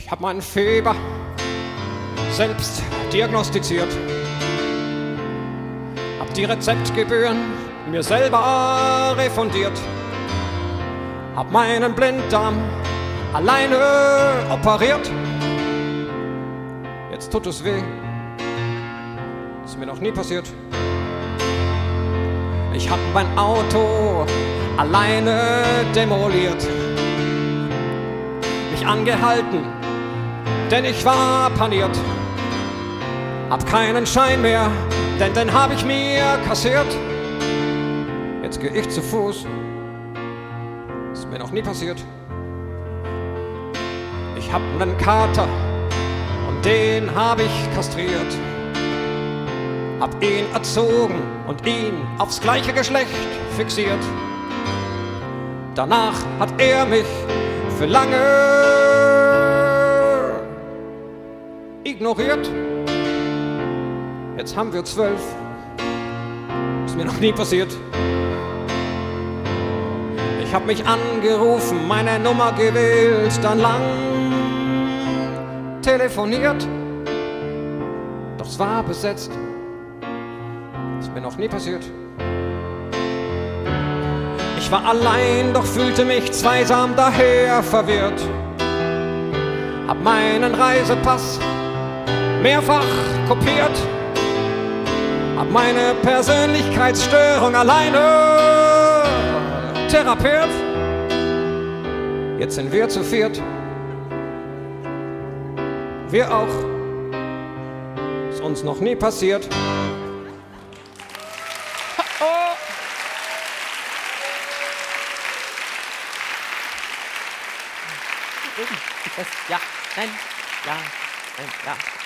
Ich hab meinen Fieber selbst diagnostiziert, hab die Rezeptgebühren mir selber refundiert, hab meinen Blinddarm alleine operiert. Jetzt tut es weh, ist mir noch nie passiert. Ich hab mein Auto alleine demoliert, mich angehalten, denn ich war paniert. Hab keinen Schein mehr, denn den hab ich mir kassiert. Jetzt geh ich zu Fuß, ist mir noch nie passiert. Ich hab nen Kater und den hab ich kastriert, hab ihn erzogen und ihn aufs gleiche Geschlecht fixiert. Danach hat er mich für lange ignoriert. Jetzt haben wir 12, ist mir noch nie passiert. Ich hab mich angerufen, meine Nummer gewählt, dann lang telefoniert, doch es war besetzt. Ist mir noch nie passiert. Ich war allein, doch fühlte mich zweisam daher verwirrt. Hab meinen Reisepass mehrfach kopiert, hab meine Persönlichkeitsstörung alleine therapiert. Jetzt sind wir zu viert, wir auch, ist uns noch nie passiert. Ja, nein, ja, nein, ja.